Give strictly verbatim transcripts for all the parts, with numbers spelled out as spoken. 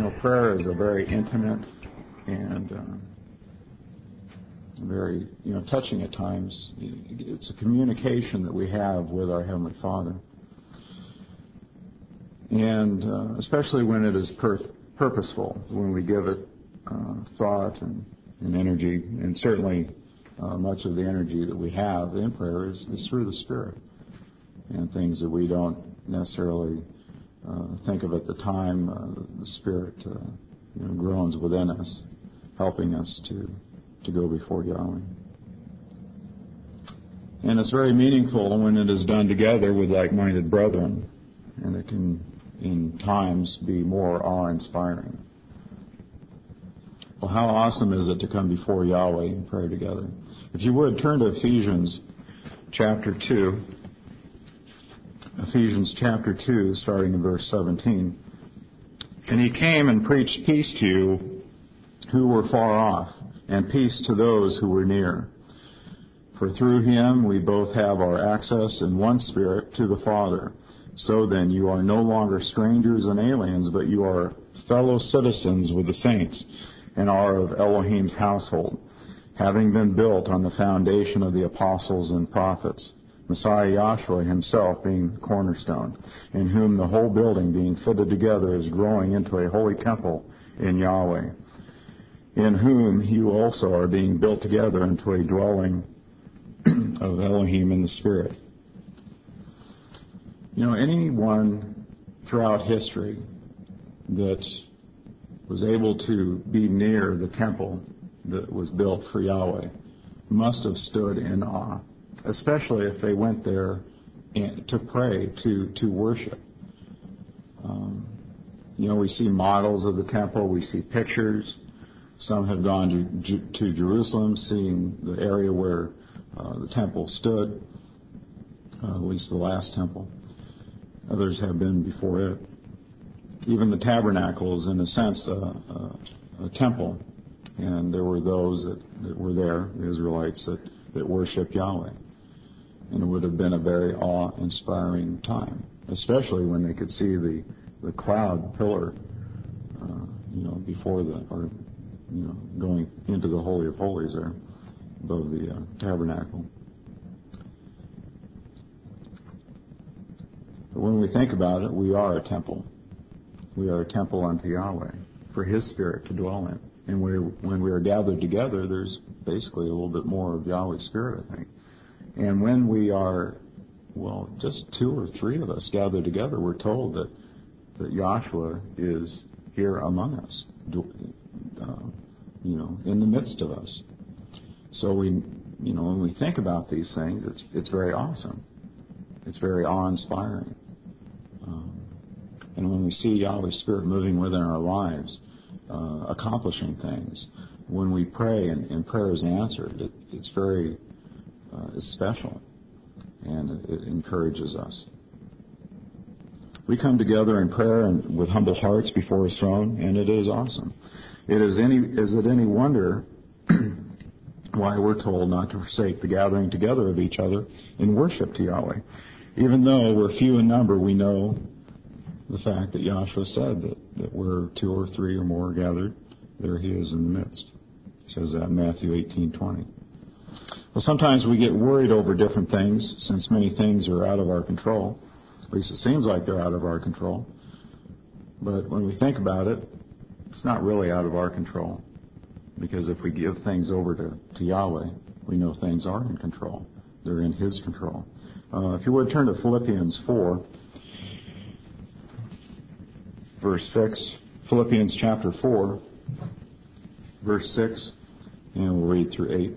know, prayer is a very intimate and um, very, you know, touching at times. It's a communication that we have with our Heavenly Father. And uh, especially when it is per- purposeful, when we give it uh, thought and, and energy, and certainly uh, much of the energy that we have in prayer is, is through the Spirit, and things that we don't necessarily uh, think of at the time. Uh, the Spirit uh, you know, groans within us, helping us to, to go before Yahweh. And it's very meaningful when it is done together with like-minded brethren, and it can in times be more awe-inspiring. Well, how awesome is it to come before Yahweh in prayer together? If you would, turn to Ephesians chapter two. Ephesians chapter two, starting in verse seventeen. And he came and preached peace to you who were far off, and peace to those who were near. For through him we both have our access in one Spirit to the Father. So then, you are no longer strangers and aliens, but you are fellow citizens with the saints, and are of Elohim's household, having been built on the foundation of the apostles and prophets, Messiah Yahshua himself being the cornerstone, in whom the whole building being fitted together is growing into a holy temple in Yahweh, in whom you also are being built together into a dwelling of Elohim in the Spirit. You know, anyone throughout history that was able to be near the temple that was built for Yahweh must have stood in awe, especially if they went there to pray, to, to worship. Um, you know, we see models of the temple, we see pictures. Some have gone to, to Jerusalem, seeing the area where uh, the temple stood, uh, at least the last temple. Others have been before it. Even the tabernacle is, in a sense, a, a, a temple. And there were those that, that were there, the Israelites, that, that worshiped Yahweh. And it would have been a very awe-inspiring time, especially when they could see the, the cloud pillar, uh, you know, before the, or, you know, going into the Holy of Holies there, above the uh, tabernacle. But when we think about it, we are a temple. We are a temple unto Yahweh for His Spirit to dwell in. And we, when we are gathered together, there's basically a little bit more of Yahweh's Spirit, I think. And when we are, well, just two or three of us gathered together, we're told that, that Yahshua is here among us, uh, you know, in the midst of us. So we, you know, when we think about these things, it's it's very awesome. It's very awe-inspiring. Um, and when we see Yahweh's Spirit moving within our lives, uh, accomplishing things, when we pray and, and prayer is answered, it, it's very uh, it's special, and it, it encourages us. We come together in prayer and with humble hearts before His throne, and it is awesome. It is any is it any wonder why we're told not to forsake the gathering together of each other in worship to Yahweh? Even though we're few in number, we know the fact that Yahshua said that, that where two or three or more are gathered, there He is in the midst. He says that in Matthew eighteen twenty. Well, sometimes we get worried over different things, since many things are out of our control. At least it seems like they're out of our control. But when we think about it, it's not really out of our control. Because if we give things over to, to Yahweh, we know things are in control. They're in His control. Uh, if you would turn to Philippians four, verse six. Philippians chapter four, verse six, and we'll read through eight.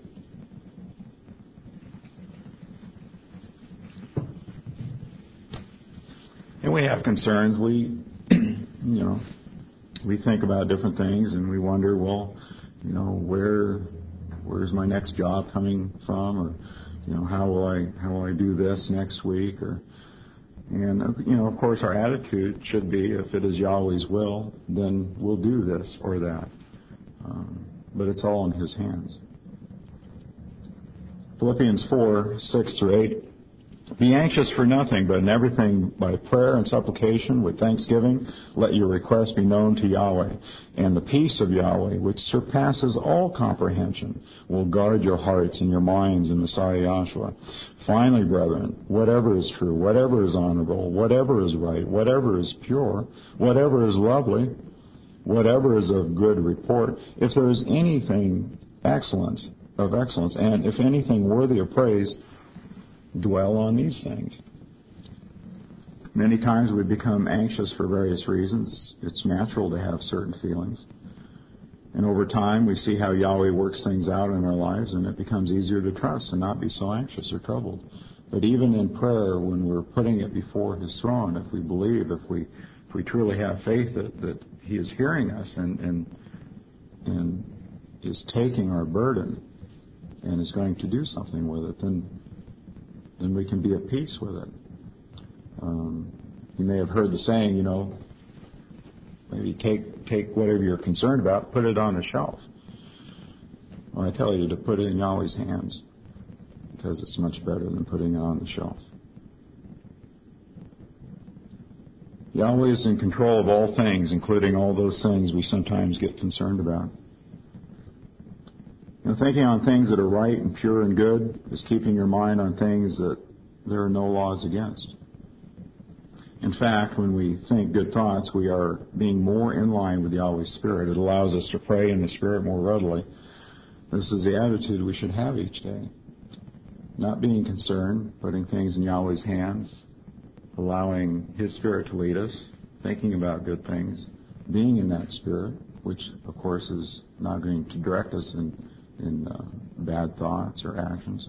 And we have concerns. We, you know, we think about different things, and we wonder, well, you know, where where's my next job coming from, or you know, how will I how will I do this next week, or and you know, of course, our attitude should be, if it is Yahweh's will, then we'll do this or that. Um, but it's all in His hands. Philippians four six through eight. Be anxious for nothing, but in everything by prayer and supplication with thanksgiving, let your requests be known to Yahweh. And the peace of Yahweh, which surpasses all comprehension, will guard your hearts and your minds in Messiah Yahshua. Finally, brethren, whatever is true, whatever is honorable, whatever is right, whatever is pure, whatever is lovely, whatever is of good report, if there is anything excellent, of excellence, and if anything worthy of praise, dwell on these things. Many times we become anxious for various reasons. It's natural to have certain feelings. And over time we see how Yahweh works things out in our lives, and it becomes easier to trust and not be so anxious or troubled. But even in prayer, when we're putting it before His throne, if we believe, if we if we truly have faith that, that He is hearing us and, and, and is taking our burden and is going to do something with it, then then we can be at peace with it. Um, you may have heard the saying, you know, maybe take take whatever you're concerned about, put it on a shelf. Well, I tell you to put it in Yahweh's hands, because it's much better than putting it on the shelf. Yahweh is in control of all things, including all those things we sometimes get concerned about. You know, thinking on things that are right and pure and good is keeping your mind on things that there are no laws against. In fact, when we think good thoughts, we are being more in line with Yahweh's Spirit. It allows us to pray in the Spirit more readily. This is the attitude we should have each day. Not being concerned, putting things in Yahweh's hands, allowing His Spirit to lead us, thinking about good things, being in that Spirit, which, of course, is not going to direct us in in uh, bad thoughts or actions.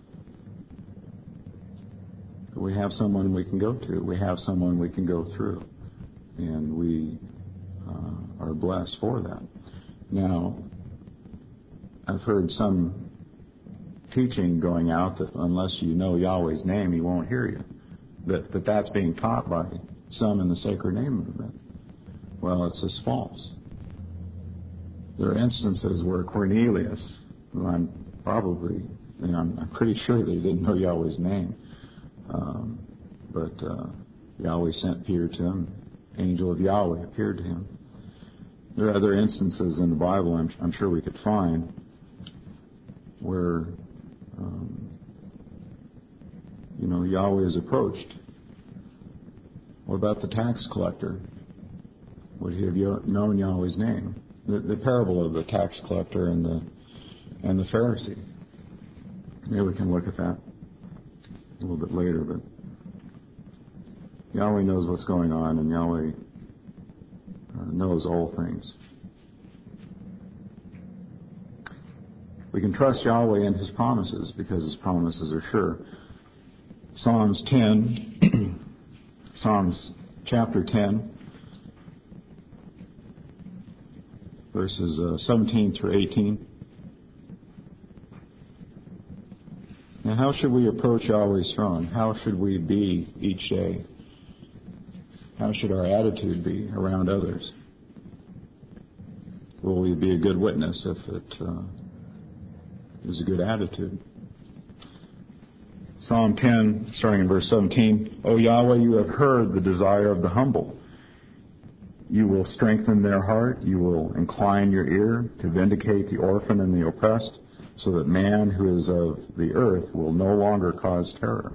But we have someone we can go to. We have someone we can go through. And we uh, are blessed for that. Now, I've heard some teaching going out that unless you know Yahweh's name, He won't hear you. That, that that's being taught by some in the Sacred Name Movement. Well, it's just false. There are instances where Cornelius, who I'm probably, you know, I'm, I'm pretty sure they didn't know Yahweh's name, um, but uh, Yahweh sent Peter to him. Angel of Yahweh appeared to him. There are other instances in the Bible I'm, I'm sure we could find where, um, you know, Yahweh is approached. What about the tax collector? Would he have known Yahweh's name? The, the parable of the tax collector and the and the Pharisee. Maybe we can look at that a little bit later, but Yahweh knows what's going on, and Yahweh uh, knows all things. We can trust Yahweh and His promises because His promises are sure. Psalms ten, Psalms chapter ten, verses uh, seventeen through eighteen. Now, how should we approach Yahweh's throne? How should we be each day? How should our attitude be around others? Will we be a good witness if it uh, is a good attitude? Psalm ten, starting in verse seventeen. O Yahweh, you have heard the desire of the humble. You will strengthen their heart. You will incline your ear to vindicate the orphan and the oppressed, so that man who is of the earth will no longer cause terror.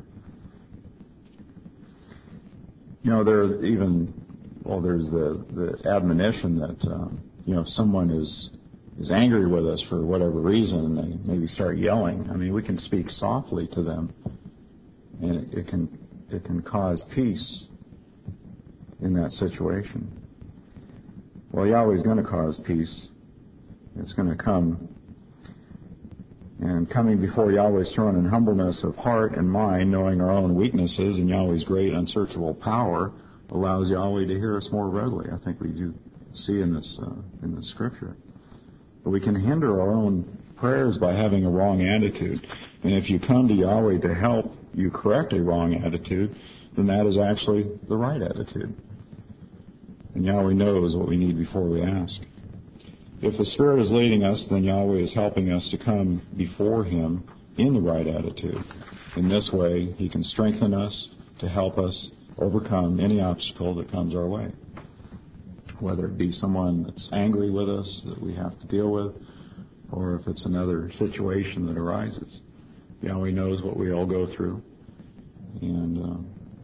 You know, there are even, well, there's the, the admonition that, um, you know, if someone is is angry with us for whatever reason, and they maybe start yelling, I mean, we can speak softly to them, and it, it can it can cause peace in that situation. Well, Yahweh's going to cause peace. It's going to come. And coming before Yahweh's throne in humbleness of heart and mind, knowing our own weaknesses and Yahweh's great unsearchable power, allows Yahweh to hear us more readily. I think we do see in this uh, in the Scripture. But we can hinder our own prayers by having a wrong attitude. And if you come to Yahweh to help you correct a wrong attitude, then that is actually the right attitude. And Yahweh knows what we need before we ask. If the Spirit is leading us, then Yahweh is helping us to come before Him in the right attitude. In this way, He can strengthen us to help us overcome any obstacle that comes our way, whether it be someone that's angry with us that we have to deal with, or if it's another situation that arises. Yahweh knows what we all go through, and uh,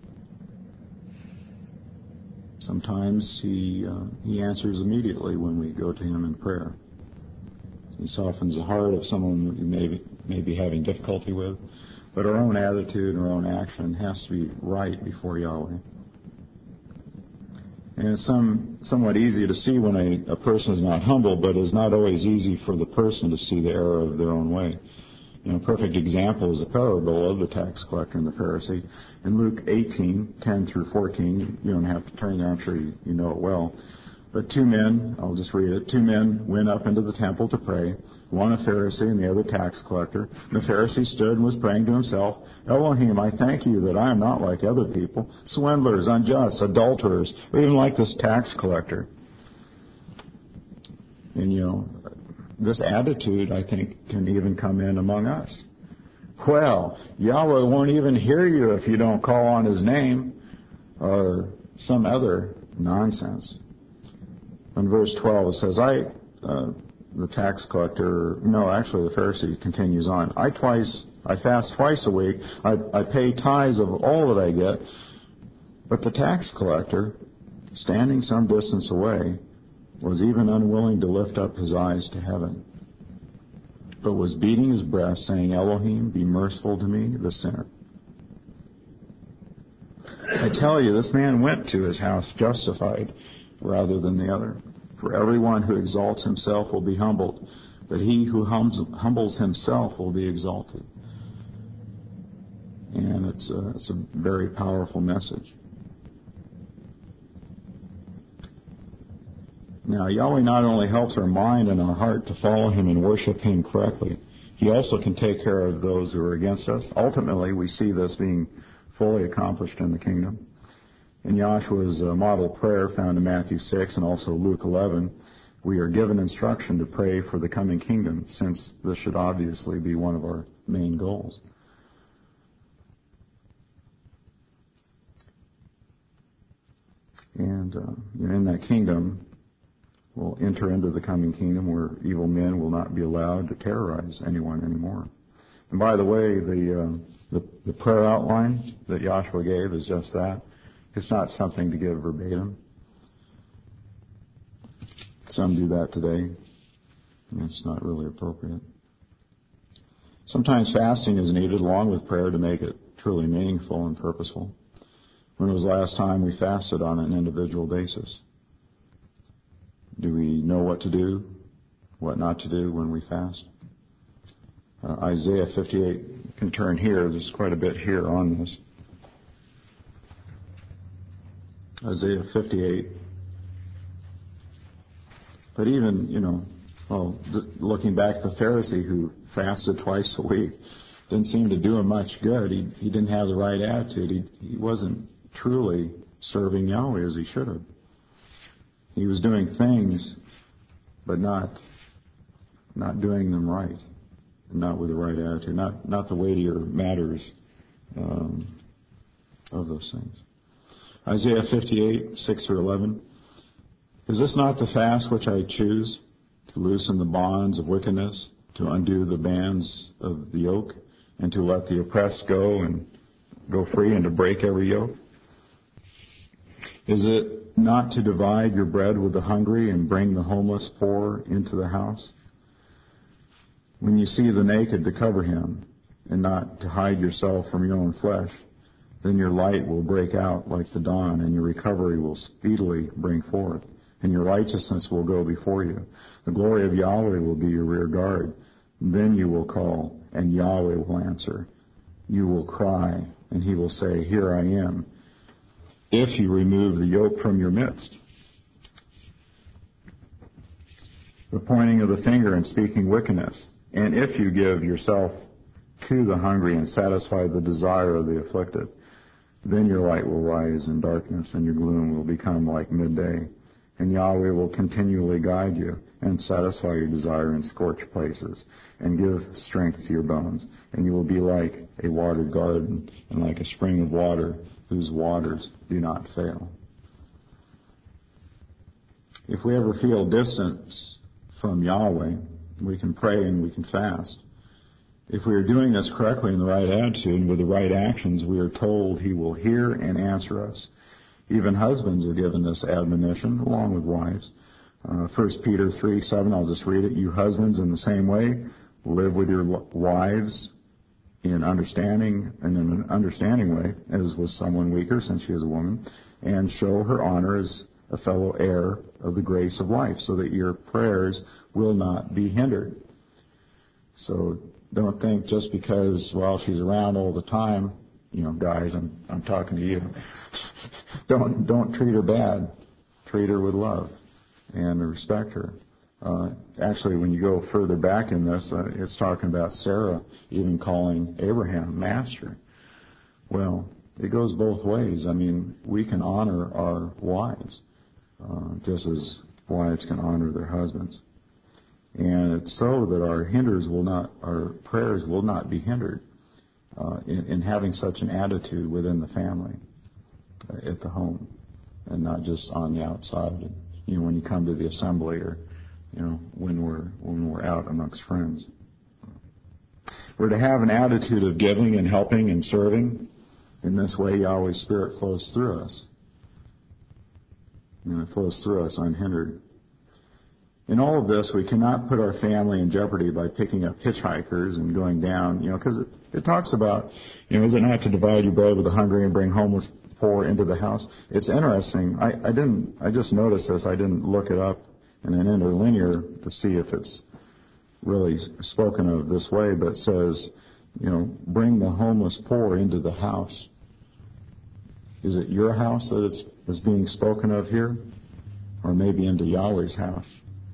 sometimes He uh, He answers immediately when we go to Him in prayer. He softens the heart of someone we may be, may be having difficulty with, but our own attitude and our own action has to be right before Yahweh. And it's some, somewhat easy to see when a, a person is not humble, but it's not always easy for the person to see the error of their own way. You know, a perfect example is the parable of the tax collector and the Pharisee. In Luke eighteen, ten through fourteen, you don't have to turn there, I'm sure you, you know it well. But two men, I'll just read it, two men went up into the temple to pray, one a Pharisee and the other tax collector. The Pharisee stood and was praying to himself, Elohim, I thank you that I am not like other people, swindlers, unjust, adulterers, or even like this tax collector. And, you know, this attitude, I think, can even come in among us. Well, Yahweh won't even hear you if you don't call on His name, or some other nonsense. In verse twelve, it says, I, uh, the tax collector, no, actually the Pharisee continues on. I twice, I fast twice a week. I, I pay tithes of all that I get. But the tax collector, standing some distance away, was even unwilling to lift up his eyes to heaven, but was beating his breast, saying, Elohim, be merciful to me, the sinner. I tell you, this man went to his house justified rather than the other. For everyone who exalts himself will be humbled, but he who hums, humbles himself will be exalted. And it's a, it's a very powerful message. Now, Yahweh not only helps our mind and our heart to follow Him and worship Him correctly, He also can take care of those who are against us. Ultimately, we see this being fully accomplished in the kingdom. In Yahshua's uh, model prayer found in Matthew six and also Luke eleven, we are given instruction to pray for the coming kingdom, since this should obviously be one of our main goals. And uh, in that kingdom, we'll enter into the coming kingdom where evil men will not be allowed to terrorize anyone anymore. And by the way, the uh, the, the prayer outline that Yahshua gave is just that. It's not something to give verbatim. Some do that today. And it's not really appropriate. Sometimes fasting is needed along with prayer to make it truly meaningful and purposeful. When was the last time we fasted on an individual basis? Do we know what to do, what not to do when we fast? Uh, Isaiah fifty-eight, you can turn here. There's quite a bit here on this. Isaiah fifty-eight. But even, you know, well, looking back, the Pharisee who fasted twice a week didn't seem to do him much good. He, he didn't have the right attitude. He, he wasn't truly serving Yahweh as he should have. He was doing things, but not not doing them right, and not with the right attitude, not not the weightier matters um, of those things. Isaiah fifty-eight, six through eleven. Is this not the fast which I choose, to loosen the bonds of wickedness, to undo the bands of the yoke, and to let the oppressed go and go free, and to break every yoke? Is it not to divide your bread with the hungry and bring the homeless poor into the house? When you see the naked, to cover him, and not to hide yourself from your own flesh, then your light will break out like the dawn, and your recovery will speedily bring forth, and your righteousness will go before you. The glory of Yahweh will be your rear guard. Then you will call, and Yahweh will answer. You will cry, and He will say, Here I am. If you remove the yoke from your midst. The pointing of the finger and speaking wickedness. And if you give yourself to the hungry and satisfy the desire of the afflicted, then your light will rise in darkness, and your gloom will become like midday. And Yahweh will continually guide you and satisfy your desire in scorched places and give strength to your bones. And you will be like a watered garden and like a spring of water whose waters do not fail. If we ever feel distance from Yahweh, we can pray and we can fast. If we are doing this correctly in the right attitude and with the right actions, we are told He will hear and answer us. Even husbands are given this admonition along with wives. Uh, First Peter three seven, I'll just read it. You husbands, in the same way, live with your wives in understanding, and in an understanding way, as with someone weaker, since she is a woman, and show her honor as a fellow heir of the grace of life, so that your prayers will not be hindered. So don't think just because, well, she's around all the time, you know, guys, I'm I'm talking to you. don't don't treat her bad. Treat her with love and respect her. Uh, actually, when you go further back in this, uh, it's talking about Sarah even calling Abraham master. Well, it goes both ways. I mean, we can honor our wives uh, just as wives can honor their husbands. And it's so that our hinders will not, our prayers will not be hindered uh, in, in having such an attitude within the family, uh, at the home, and not just on the outside. And, you know, when you come to the assembly, or you know, when we're when we're out amongst friends, we're to have an attitude of giving and helping and serving. In this way, Yahweh's Spirit flows through us, and it flows through us unhindered. In all of this, we cannot put our family in jeopardy by picking up hitchhikers and going down, you know, because it, it talks about, you know, is it not to divide your bread with the hungry and bring homeless poor into the house? It's interesting. I, I didn't, I just noticed this. I didn't look it up in an interlinear to see if it's really spoken of this way, but it says, you know, bring the homeless poor into the house. Is it your house that it's, is being spoken of here? Or maybe into Yahweh's house?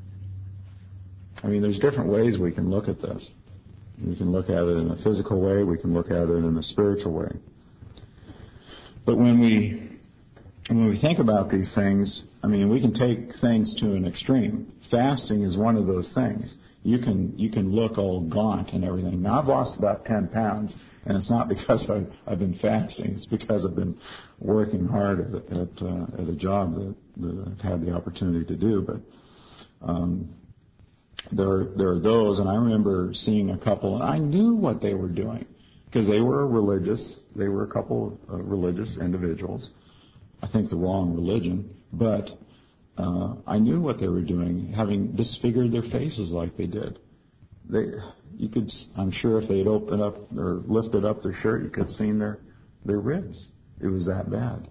I mean, there's different ways we can look at this. We can look at it in a physical way. We can look at it in a spiritual way. But when we when we think about these things, I mean, we can take things to an extreme. Fasting is one of those things. You can you can look all gaunt and everything. Now, I've lost about ten pounds, and it's not because I've, I've been fasting. It's because I've been working hard at at, uh, at a job that, that I've had the opportunity to do. But um, There, there are those, and I remember seeing a couple, and I knew what they were doing because they were religious. They were a couple of uh, religious individuals. I think the wrong religion, but uh, I knew what they were doing, having disfigured their faces like they did. They, you could, I'm sure, if they had opened up or lifted up their shirt, you could have seen their their ribs. It was that bad.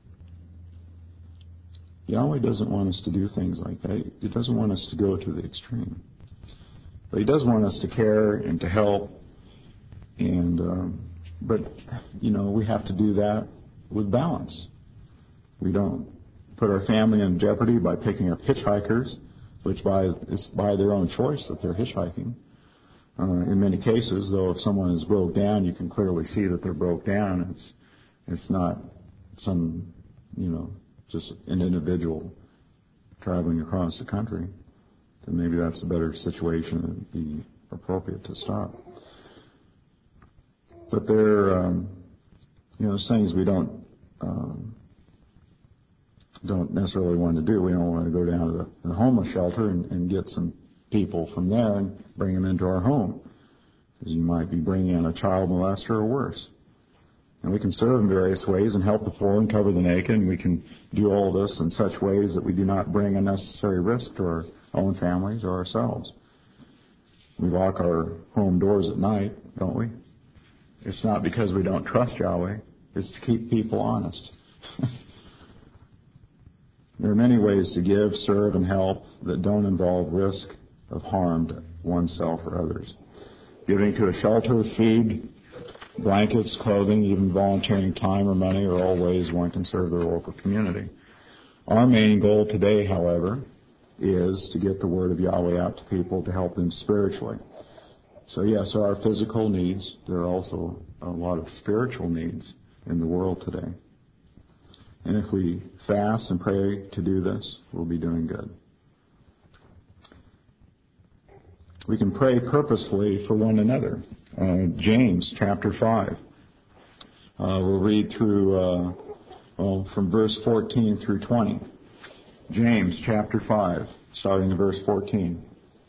Yahweh doesn't want us to do things like that. He doesn't want us to go to the extreme. But He does want us to care and to help. And um, but, you know, we have to do that with balance. We don't put our family in jeopardy by picking up hitchhikers, which by it's by their own choice that they're hitchhiking. Uh, in many cases, though, if someone is broke down, you can clearly see that they're broke down. It's it's not some, you know, just an individual traveling across the country, then maybe that's a better situation and it'd be appropriate to stop. But there, um, you know, there's things we don't um, don't necessarily want to do. We don't want to go down to the, the homeless shelter and, and get some people from there and bring them into our home, because you might be bringing in a child molester or worse. And we can serve in various ways and help the poor and cover the naked, and we can do all this in such ways that we do not bring unnecessary risk to our own families or ourselves. We lock our home doors at night, don't we? It's not because we don't trust Yahweh. It's to keep people honest. There are many ways to give, serve, and help that don't involve risk of harm to oneself or others. Giving to a shelter, food, blankets, clothing, even volunteering time or money are all ways one can serve their local community. Our main goal today, however, is to get the word of Yahweh out to people to help them spiritually. So yes, there are physical needs. There are also a lot of spiritual needs in the world today. And if we fast and pray to do this, we'll be doing good. We can pray purposefully for one another. Uh, James chapter five. Uh, we'll read through, uh, well, from verse fourteen through twenty. James chapter five, starting in verse fourteen.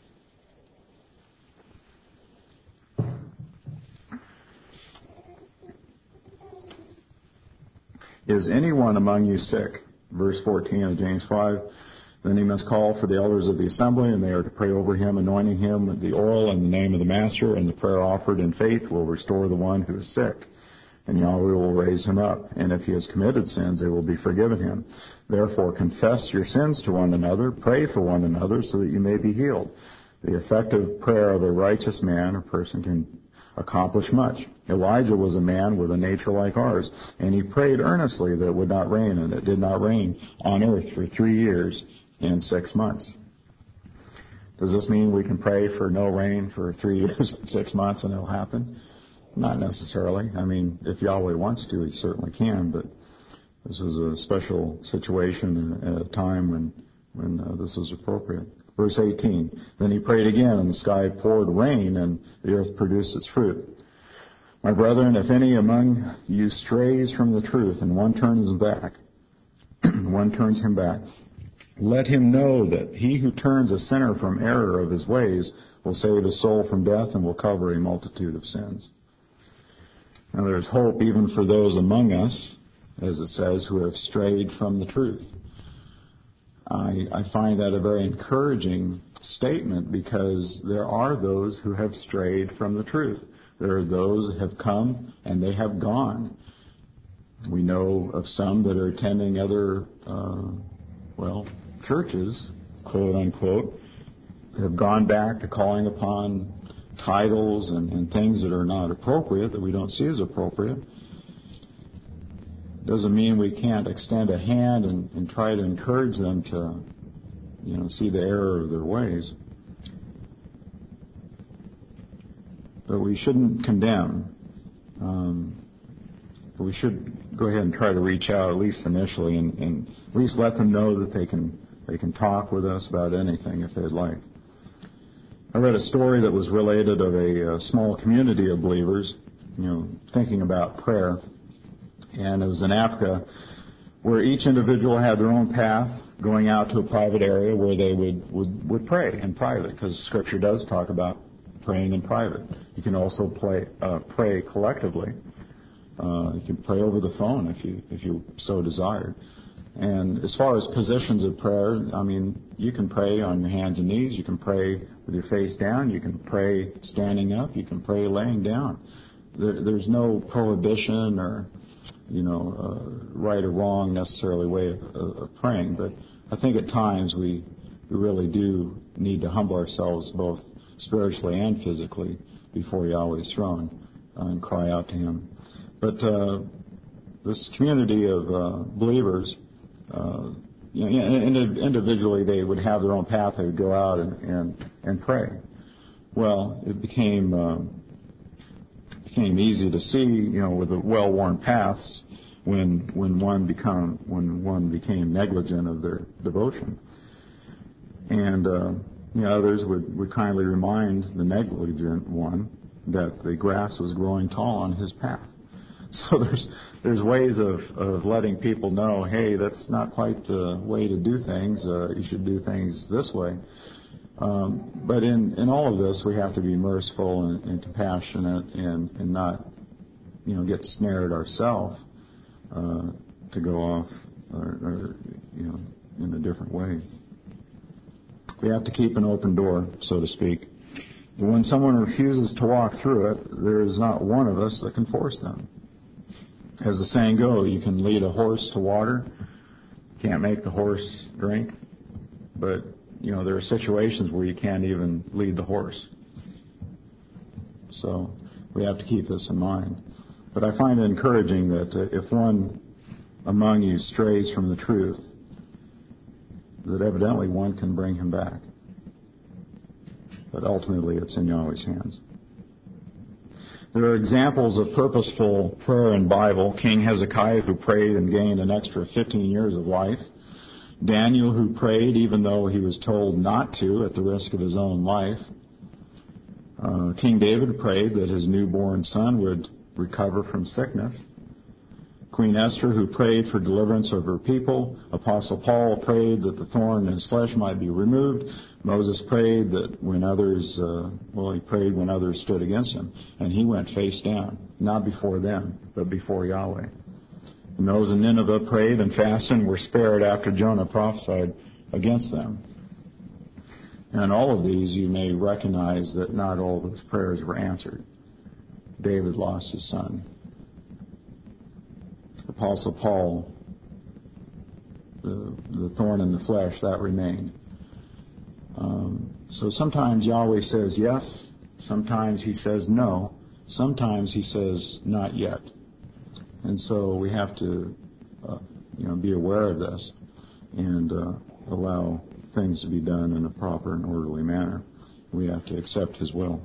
Is anyone among you sick? Verse fourteen of James five. Then he must call for the elders of the assembly, and they are to pray over him, anointing him with the oil in the name of the Master, and the prayer offered in faith will restore the one who is sick. And Yahweh will raise him up, and if he has committed sins, they will be forgiven him. Therefore confess your sins to one another, pray for one another, so that you may be healed. The effective prayer of a righteous man or person can accomplish much. Elijah was a man with a nature like ours, and he prayed earnestly that it would not rain, and it did not rain on earth for three years and six months. Does this mean we can pray for no rain for three years and six months and it'll happen? Not necessarily. I mean, if Yahweh wants to, he certainly can, but this was a special situation at a time when, when uh, this was appropriate. Verse eighteen, then he prayed again, and the sky poured rain, and the earth produced its fruit. My brethren, if any among you strays from the truth, and one turns back, one turns him back, let him know that he who turns a sinner from error of his ways will save his soul from death and will cover a multitude of sins. Now there's hope even for those among us, as it says, who have strayed from the truth. I, I find that a very encouraging statement, because there are those who have strayed from the truth. There are those who have come and they have gone. We know of some that are attending other, uh, well, churches, quote unquote, have gone back to calling upon titles and, and things that are not appropriate, that we don't see as appropriate. Doesn't mean we can't extend a hand and, and try to encourage them to, you know, see the error of their ways. But we shouldn't condemn. Um, but we should go ahead and try to reach out, at least initially, and, and at least let them know that they can they can talk with us about anything if they'd like. I read a story that was related of a, a small community of believers, you know, thinking about prayer. And it was in Africa, where each individual had their own path going out to a private area where they would, would, would pray in private, because Scripture does talk about praying in private. You can also play, uh, pray collectively. Uh, you can pray over the phone if you if you so desire. And as far as positions of prayer, I mean, you can pray on your hands and knees. You can pray with your face down. You can pray standing up. You can pray laying down. There, there's no prohibition or, you know, uh, right or wrong necessarily way of, of praying. But I think at times we, we really do need to humble ourselves both spiritually and physically before Yahweh's throne uh, and cry out to Him. But uh, this community of uh, believers, uh, you know, individually they would have their own path. They would go out and, and, and pray. Well, it became uh, became easy to see, you know, with the well-worn paths, when when one become when one became negligent of their devotion, and uh, you know, others would, would kindly remind the negligent one that the grass was growing tall on his path. So there's there's ways of, of letting people know, hey, that's not quite the way to do things. Uh, you should do things this way. Um, but in, in all of this, we have to be merciful and, and compassionate, and, and not, you know, get snared ourselves uh, to go off, or, or you know, in a different way. We have to keep an open door, so to speak. When someone refuses to walk through it, there is not one of us that can force them. As the saying goes, you can lead a horse to water, can't make the horse drink, but, you know, there are situations where you can't even lead the horse. So we have to keep this in mind. But I find it encouraging that uh, if one among you strays from the truth, that evidently one can bring him back. But ultimately it's in Yahweh's hands. There are examples of purposeful prayer in the Bible. King Hezekiah, who prayed and gained an extra fifteen years of life. Daniel, who prayed even though he was told not to at the risk of his own life. Uh, King David prayed that his newborn son would recover from sickness. Queen Esther, who prayed for deliverance of her people. Apostle Paul prayed that the thorn in his flesh might be removed. Moses prayed that when others, uh, well, he prayed when others stood against him. And he went face down, not before them, but before Yahweh. And those in Nineveh prayed and fasted and were spared after Jonah prophesied against them. And in all of these, you may recognize that not all those prayers were answered. David lost his son. Apostle Paul, the, the thorn in the flesh, that remained. Um, so sometimes Yahweh says yes, sometimes he says no, sometimes he says not yet. And so we have to uh, you know, be aware of this and uh, allow things to be done in a proper and orderly manner. We have to accept his will.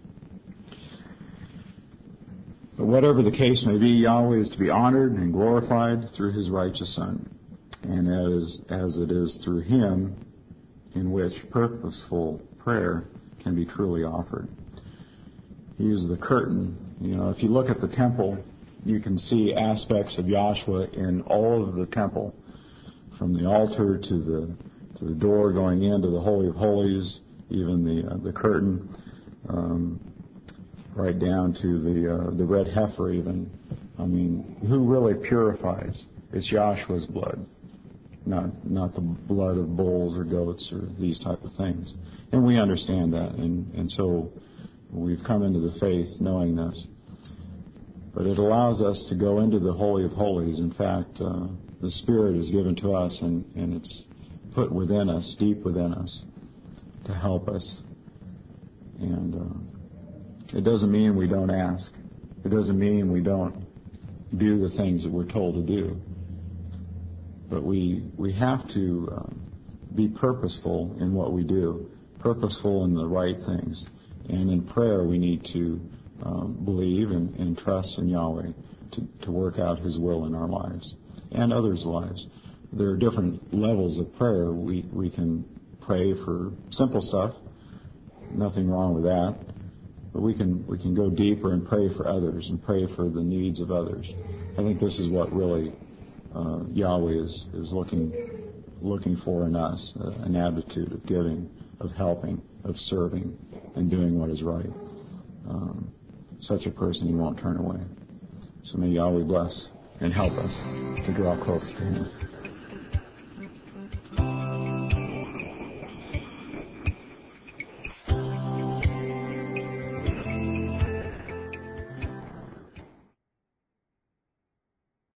But whatever the case may be, Yahweh is to be honored and glorified through his righteous Son, and as, as it is through him in which purposeful prayer can be truly offered. He is the curtain. You know, if you look at the temple, you can see aspects of Yahshua in all of the temple, from the altar to the to the door going into the Holy of Holies, even the uh, the curtain. Um, right down to the uh, the red heifer even. I mean, who really purifies? It's Yahshua's blood, not not the blood of bulls or goats or these type of things. And we understand that, and, and so we've come into the faith knowing this. But it allows us to go into the Holy of Holies. In fact, uh, the Spirit is given to us, and, and it's put within us, deep within us, to help us. And uh, it doesn't mean we don't ask. It doesn't mean we don't do the things that we're told to do. But we we have to uh, be purposeful in what we do, purposeful in the right things. And in prayer, we need to um, believe and, and trust in Yahweh to, to work out his will in our lives and others' lives. There are different levels of prayer. We, we can pray for simple stuff. Nothing wrong with that. But we can we can go deeper and pray for others and pray for the needs of others. I think this is what really uh, Yahweh is, is looking looking for in us, uh, an attitude of giving, of helping, of serving, and doing what is right. Um, such a person he won't turn away. So may Yahweh bless and help us to draw close to him.